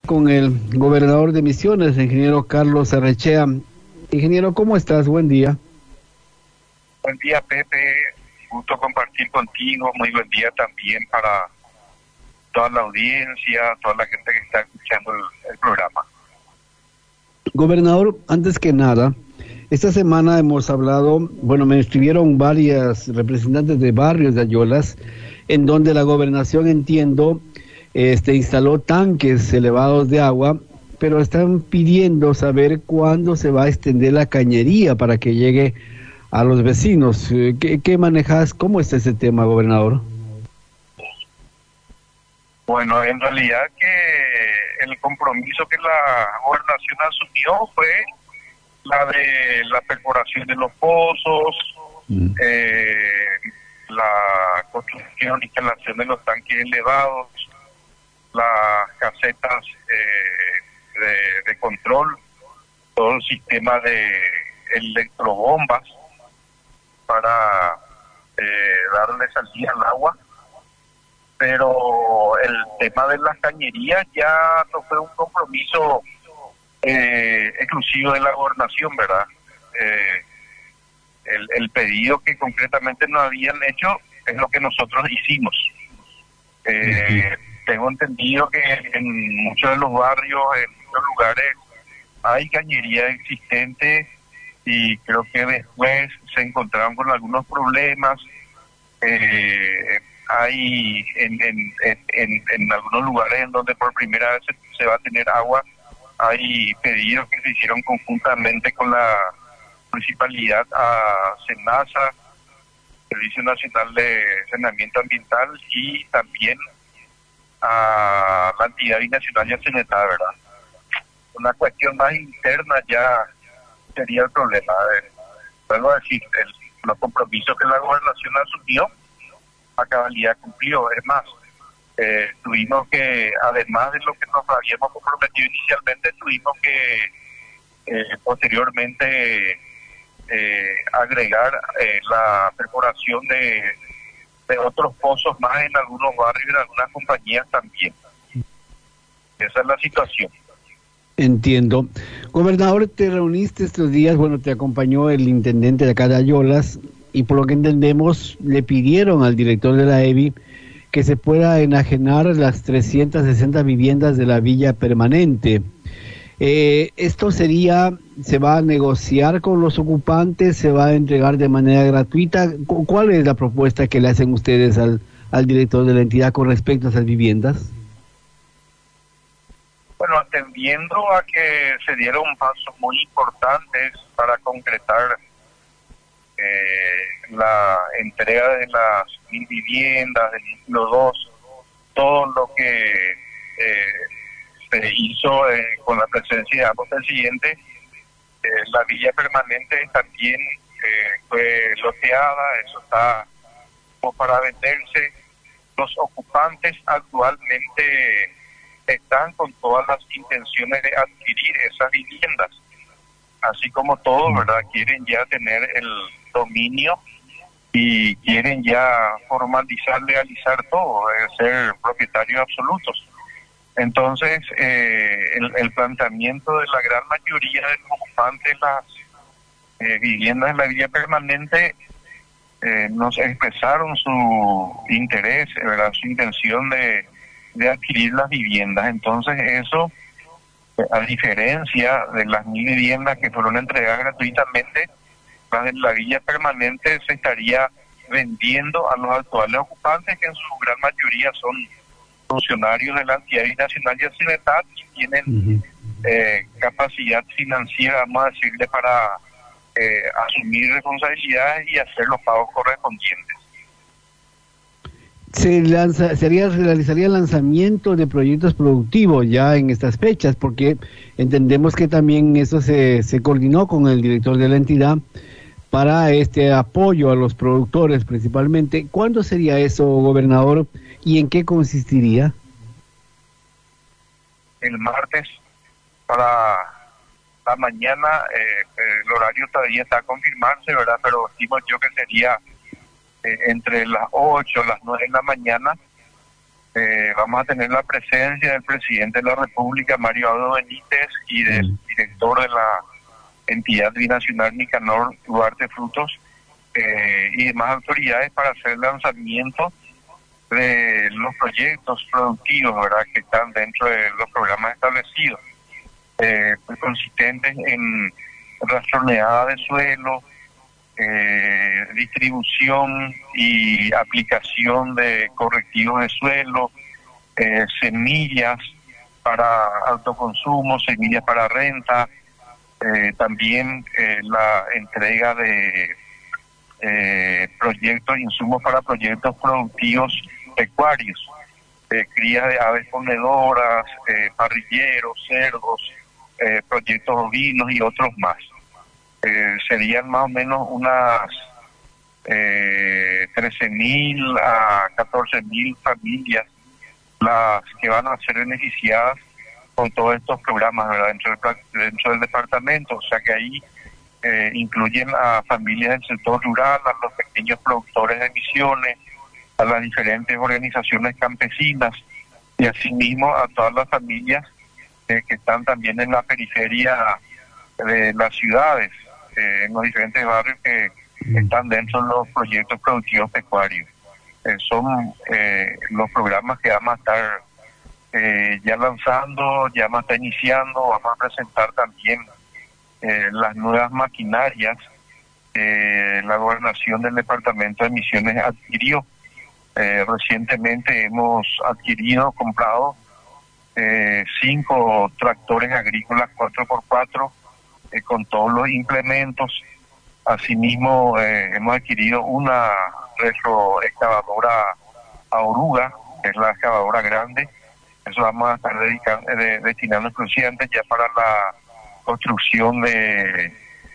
con el gobernador de Misiones, el ingeniero Carlos Arrechea. Ingeniero, ¿cómo estás? Buen día. Buen día, Pepe. Gusto compartir contigo. Muy buen día también para toda la audiencia, toda la gente que está escuchando el programa. Gobernador, antes que nada, esta semana hemos hablado, bueno, me escribieron varias representantes de barrios de Ayolas, en donde la gobernación, entiendo, instaló tanques elevados de agua, pero están pidiendo saber cuándo se va a extender la cañería para que llegue a los vecinos. ¿Qué manejas? ¿Cómo está ese tema, gobernador? Bueno, en realidad que el compromiso que la gobernación asumió fue la de la perforación de los pozos, la construcción e instalación de los tanques elevados, las casetas de control, todo el sistema de electrobombas para darle salida al agua. Pero el tema de las cañerías ya no fue un compromiso exclusivo de la gobernación, ¿verdad? El pedido que concretamente nos habían hecho es lo que nosotros hicimos. Tengo entendido que en muchos de los barrios, en muchos lugares, hay cañería existente y creo que después se encontraron con algunos problemas. Hay en algunos lugares en donde por primera vez se va a tener agua, hay pedidos que se hicieron conjuntamente con la municipalidad a SENASA, Servicio Nacional de Saneamiento Ambiental, y también a la entidad binacional de Acenetá, ¿verdad? Una cuestión más interna ya sería el problema. Vuelvo a decir, los compromisos que la gobernación asumió, a cabalidad cumplió. Es más, tuvimos que, además de lo que nos habíamos comprometido inicialmente, tuvimos que posteriormente agregar la perforación de otros pozos más en algunos barrios y en algunas compañías también. Esa es la situación. Entiendo. Gobernador, te reuniste estos días, bueno, te acompañó el intendente de acá de Ayolas, y por lo que entendemos, le pidieron al director de la EBI que se pueda enajenar las 360 viviendas de la villa permanente. ¿Esto se va a negociar con los ocupantes, se va a entregar de manera gratuita? ¿Cuál es la propuesta que le hacen ustedes al director de la entidad con respecto a esas viviendas? Bueno, atendiendo a que se dieron pasos muy importantes para concretar la entrega de las 1.000 viviendas, del título 2, todo lo que se hizo con la presencia de ambos presidentes, la villa permanente también fue loteada, eso está como para venderse. Los ocupantes actualmente están con todas las intenciones de adquirir esas viviendas, así como todos, ¿verdad? Quieren ya tener el dominio y quieren ya formalizar, legalizar todo, ser propietarios absolutos. Entonces, el planteamiento de la gran mayoría de los ocupantes de las viviendas de la villa permanente nos expresaron su interés, ¿verdad? Su intención de adquirir las viviendas. Entonces, eso, a diferencia de las 1.000 viviendas que fueron entregadas gratuitamente, las de la villa permanente se estaría vendiendo a los actuales ocupantes, que en su gran mayoría son funcionarios de la entidad binacional de Acenetá y tienen capacidad financiera, vamos a decirle, para asumir responsabilidades y hacer los pagos correspondientes. Se realizaría el lanzamiento de proyectos productivos ya en estas fechas, porque entendemos que también eso se coordinó con el director de la entidad para este apoyo a los productores principalmente. ¿Cuándo sería eso, gobernador, y en qué consistiría? El martes para la mañana, el horario todavía está a confirmarse, ¿verdad? Pero estimo yo que sería entre las 8 y las 9 de la mañana, Vamos a tener la presencia del presidente de la República, Mario Abdo Benítez, y del director de la entidad binacional Nicanor Duarte Frutos, y demás autoridades para hacer el lanzamiento de los proyectos productivos, ¿verdad?, que están dentro de los programas establecidos, consistentes en rastroneada de suelo, distribución y aplicación de correctivos de suelo, semillas para autoconsumo, semillas para renta, también la entrega de proyectos, insumos para proyectos productivos pecuarios, cría de aves ponedoras, parrilleros, cerdos, proyectos ovinos y otros más. Serían más o menos unas 13.000 a 14.000 familias las que van a ser beneficiadas con todos estos programas, ¿verdad?, dentro del departamento. O sea que ahí incluyen a familias del sector rural, a los pequeños productores de misiones, a las diferentes organizaciones campesinas y asimismo a todas las familias que están también en la periferia de las ciudades, en los diferentes barrios que están dentro de los proyectos productivos pecuarios. Son los programas que vamos a estar ya lanzando, ya vamos a estar iniciando. Vamos a presentar también las nuevas maquinarias la gobernación del departamento de Misiones adquirió. Recientemente hemos comprado 5 tractores agrícolas 4x4 con todos los implementos. Asimismo, hemos adquirido una retroexcavadora a oruga, que es la excavadora grande. Eso vamos a estar destinando exclusivamente ya para la construcción de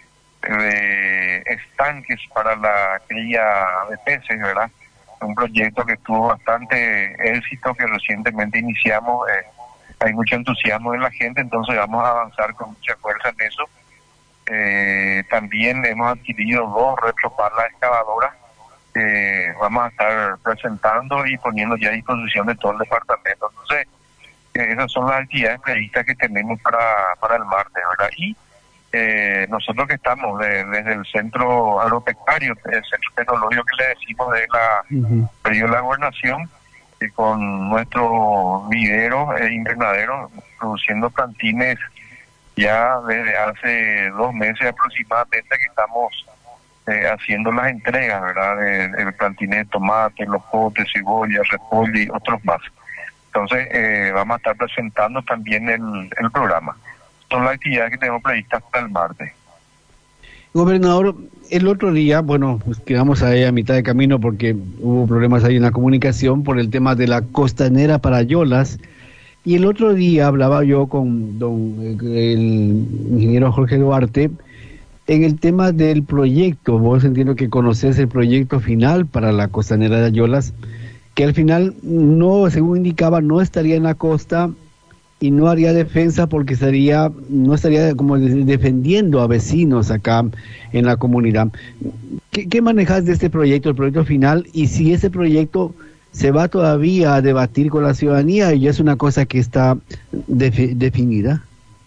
estanques para la cría de peces, ¿verdad? Un proyecto que tuvo bastante éxito, que recientemente iniciamos. Hay mucho entusiasmo en la gente, entonces vamos a avanzar con mucha fuerza en eso. También hemos adquirido 2 retropalas excavadoras que vamos a estar presentando y poniendo ya a disposición de todo el departamento. Entonces, esas son las actividades previstas que tenemos para el martes, ¿verdad? Y nosotros que estamos desde el centro agropecuario, el centro tecnológico que le decimos de la periodo de la gobernación, y con nuestros viveros e invernaderos produciendo plantines ya desde hace 2 meses aproximadamente que estamos haciendo las entregas, ¿verdad?, de plantines de tomate, locote, cebolla, repollo y otros más. Entonces vamos a estar presentando también el programa. Son las actividades que tenemos previstas para el martes. Gobernador, el otro día, bueno, pues quedamos ahí a mitad de camino porque hubo problemas ahí en la comunicación por el tema de la costanera para Yolas, y el otro día hablaba yo con el ingeniero Jorge Duarte en el tema del proyecto. Vos entiendo que conocés el proyecto final para la costanera de Ayolas, que al final no, según indicaba, no estaría en la costa y no haría defensa porque no estaría como defendiendo a vecinos acá en la comunidad. ¿Qué manejas de este proyecto, el proyecto final, y si ese proyecto se va todavía a debatir con la ciudadanía y ya es una cosa que está definida?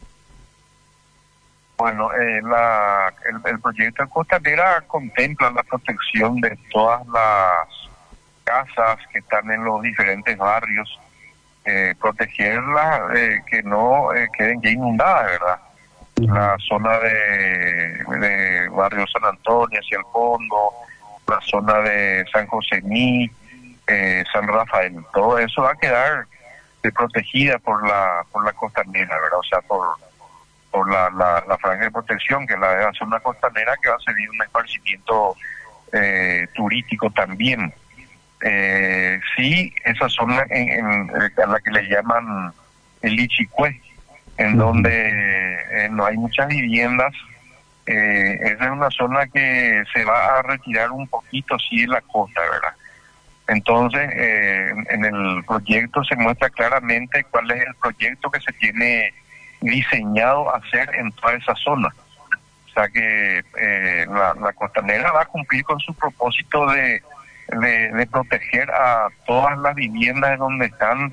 Bueno, el proyecto de costanera contempla la protección de todas las casas que están en los diferentes barrios, protegerlas, que no queden ya inundadas, ¿verdad? La zona de barrio San Antonio hacia el fondo, la zona de San Josemí, San Rafael, todo eso va a quedar protegida por la costanera, ¿verdad? O sea, por la franja de protección, que la debe hacer una costanera que va a servir un esparcimiento turístico también. Sí, esa zona a la que le llaman el Ichicue, en donde no hay muchas viviendas. Esa es una zona que se va a retirar un poquito, sí, de la costa, ¿verdad? Entonces, en el proyecto se muestra claramente cuál es el proyecto que se tiene diseñado hacer en toda esa zona. O sea que la costanera va a cumplir con su propósito de de proteger a todas las viviendas donde están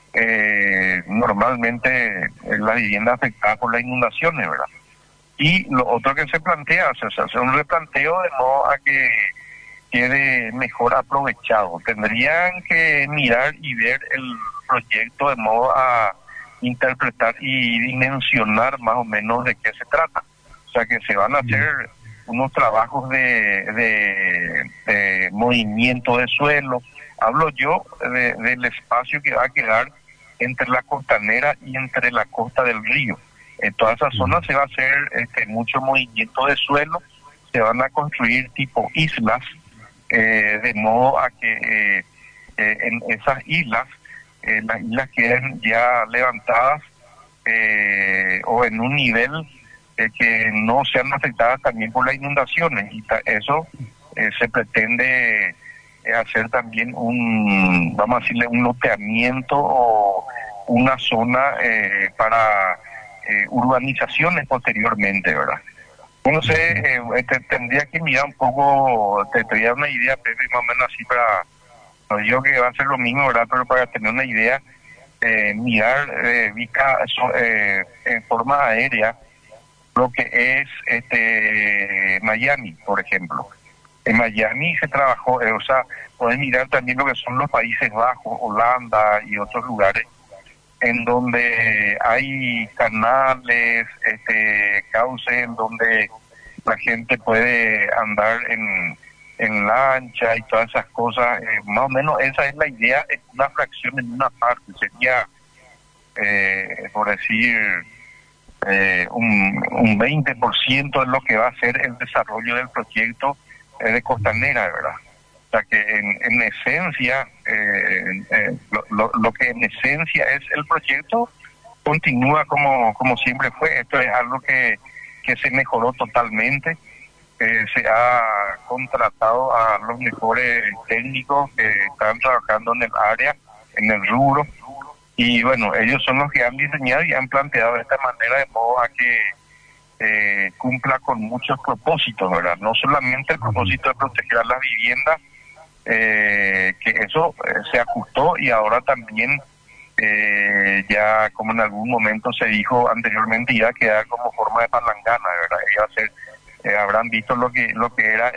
normalmente las viviendas afectadas por las inundaciones, ¿verdad? Y lo otro que se plantea, o sea, se hace un replanteo de modo a que quede mejor aprovechado. Tendrían que mirar y ver el proyecto de modo a interpretar y dimensionar más o menos de qué se trata. O sea, que se van a hacer unos trabajos de movimiento de suelo. Hablo yo del espacio que va a quedar entre la costanera y entre la costa del río. En toda esa zona se va a hacer mucho movimiento de suelo, se van a construir tipo islas, de modo a que en esas islas, las islas queden ya levantadas o en un nivel que no sean afectadas también por las inundaciones. Y eso se pretende hacer también vamos a decirle, un loteamiento o una zona para urbanizaciones posteriormente, ¿verdad? No sé, tendría que mirar un poco, te voy a dar una idea, Pepe, más o menos así para, no digo que va a ser lo mismo, ¿verdad? Pero para tener una idea, mirar en forma aérea lo que es Miami, por ejemplo. En Miami se trabajó, o sea, pueden mirar también lo que son los Países Bajos, Holanda y otros lugares, en donde hay canales, cauces, en donde la gente puede andar en lancha y todas esas cosas. Más o menos esa es la idea, es una fracción en una parte, sería, por decir, un 20% es lo que va a ser el desarrollo del proyecto de Costanera, ¿verdad? O sea que en esencia, lo que en esencia es el proyecto continúa como siempre fue. Esto es algo que se mejoró totalmente. Se ha contratado a los mejores técnicos que están trabajando en el área, en el rubro, y bueno, ellos son los que han diseñado y han planteado de esta manera de modo a que cumpla con muchos propósitos, ¿verdad? No solamente el propósito de proteger a las viviendas, que eso se ajustó, y ahora también ya, como en algún momento se dijo anteriormente, iba a quedar como forma de palangana, ¿verdad? Iba a ser, habrán visto lo que era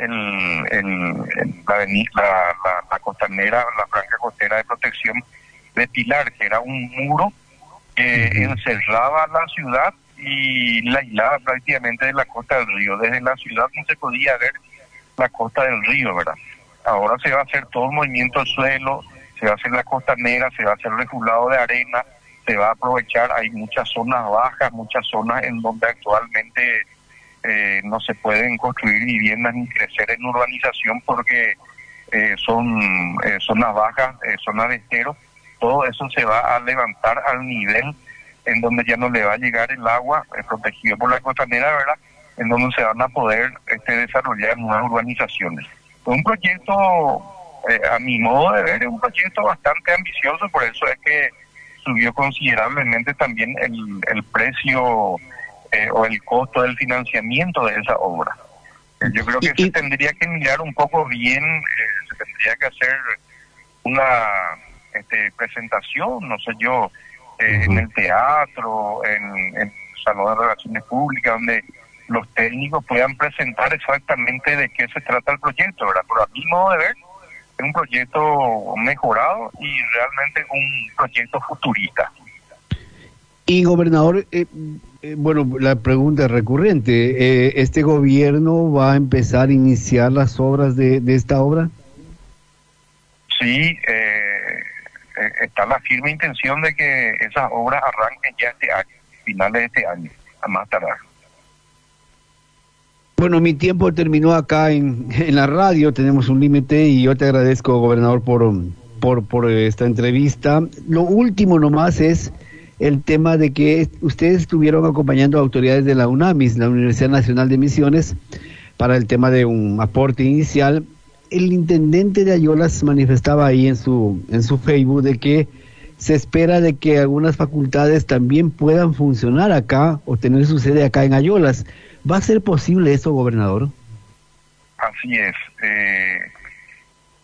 la costanera, la franja costera de protección de Pilar, que era un muro que encerraba la ciudad y la aislaba prácticamente de la costa del río. Desde la ciudad no se podía ver la costa del río, ¿verdad? Ahora se va a hacer todo el movimiento del suelo, se va a hacer la costanera, se va a hacer refulado de arena, se va a aprovechar. Hay muchas zonas bajas, muchas zonas en donde actualmente no se pueden construir viviendas ni crecer en urbanización porque son zonas bajas, zonas de estero. Todo eso se va a levantar al nivel en donde ya no le va a llegar el agua, protegido por la costanera, ¿verdad? En donde se van a poder desarrollar nuevas urbanizaciones. Un proyecto, a mi modo de ver, es un proyecto bastante ambicioso, por eso es que subió considerablemente también el precio o el costo del financiamiento de esa obra. Yo creo que se tendría que mirar un poco bien, se tendría que hacer una presentación, no sé yo, en el teatro, en el Salón de Relaciones Públicas, donde los técnicos puedan presentar exactamente de qué se trata el proyecto, ¿verdad? Pero a mi modo de ver, es un proyecto mejorado y realmente un proyecto futurista. Y gobernador, bueno, la pregunta es recurrente, ¿este gobierno va a empezar a iniciar las obras de esta obra? Sí, está la firme intención de que esas obras arranquen ya este año, finales de este año, a más tardar. Bueno, mi tiempo terminó acá en la radio, tenemos un límite y yo te agradezco, gobernador, por esta entrevista. Lo último nomás es el tema de que ustedes estuvieron acompañando a autoridades de la UNAMIS, la Universidad Nacional de Misiones, para el tema de un aporte inicial. El intendente de Ayolas manifestaba ahí en su Facebook de que se espera de que algunas facultades también puedan funcionar acá o tener su sede acá en Ayolas. ¿Va a ser posible eso, gobernador? Así es.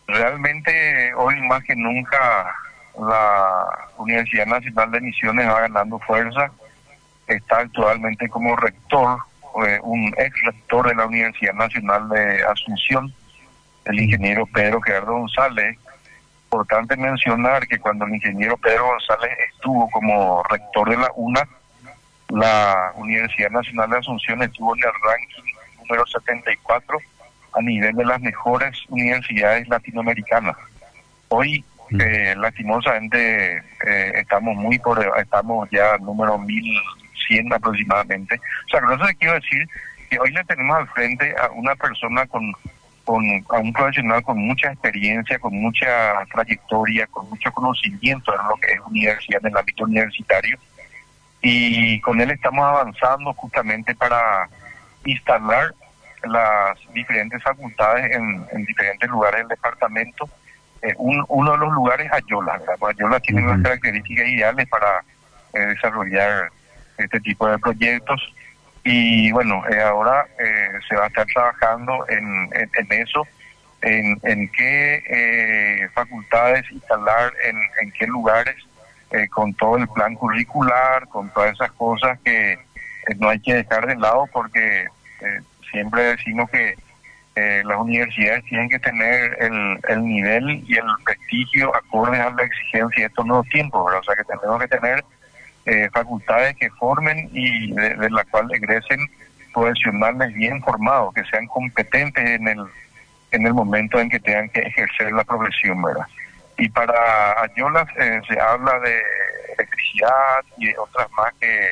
Realmente hoy más que nunca la Universidad Nacional de Misiones va ganando fuerza. Está actualmente como rector, un ex rector de la Universidad Nacional de Asunción, el ingeniero Pedro Gerardo González. Importante mencionar que cuando el ingeniero Pedro González estuvo como rector de la UNA, la Universidad Nacional de Asunción estuvo en el ranking número 74 a nivel de las mejores universidades latinoamericanas. Hoy, lastimosamente, estamos ya número 1100 aproximadamente. O sea, con eso quiero decir que hoy le tenemos al frente a una persona a un profesional con mucha experiencia, con mucha trayectoria, con mucho conocimiento en lo que es universidad, en el ámbito universitario, y con él estamos avanzando justamente para instalar las diferentes facultades en diferentes lugares del departamento. Uno de los lugares, Ayolas, ¿verdad? Pues Ayolas tiene unas características ideales para desarrollar este tipo de proyectos. Y bueno, ahora se va a estar trabajando en eso, en qué facultades instalar, en qué lugares, con todo el plan curricular, con todas esas cosas que no hay que dejar de lado, porque siempre decimos que las universidades tienen que tener el nivel y el prestigio acorde a la exigencia de estos nuevos tiempos, ¿verdad? O sea que tenemos que tener facultades que formen y de la cual egresen profesionales bien formados, que sean competentes en el momento en que tengan que ejercer la profesión, ¿verdad? Y para Ayolas se habla de electricidad y de otras más que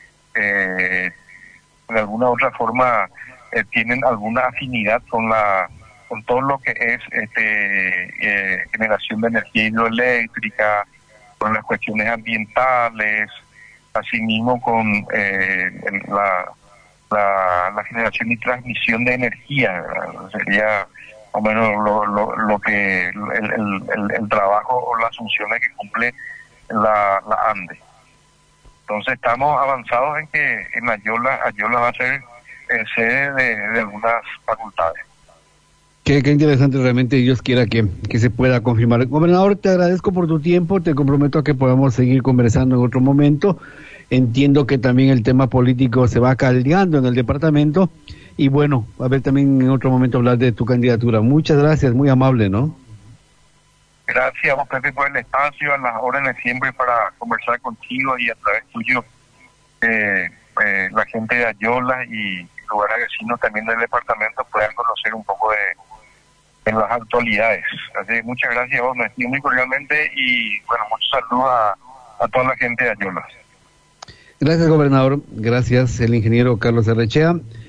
de alguna u otra forma tienen alguna afinidad con todo lo que es generación de energía hidroeléctrica, con las cuestiones ambientales, asimismo con la generación y transmisión de energía, ¿verdad? Sería más o menos lo que el trabajo o las funciones que cumple la ANDE. Entonces estamos avanzados en que en Ayola va a ser sede de algunas facultades. Qué interesante, realmente Dios quiera que se pueda confirmar. Gobernador, te agradezco por tu tiempo, te comprometo a que podamos seguir conversando en otro momento. Entiendo que también el tema político se va caldeando en el departamento y bueno, a ver también en otro momento hablar de tu candidatura. Muchas gracias, muy amable, ¿no? Gracias a vos, Pepe, por el espacio, a las órdenes siempre para conversar contigo y a través tuyo la gente de Ayola y lugares vecinos también del departamento puedan conocer un poco de las actualidades. Así que muchas gracias a vos, me despido muy cordialmente y bueno, muchos saludos a toda la gente de Ayola. Gracias, gobernador. Gracias, el ingeniero Carlos Arrechea.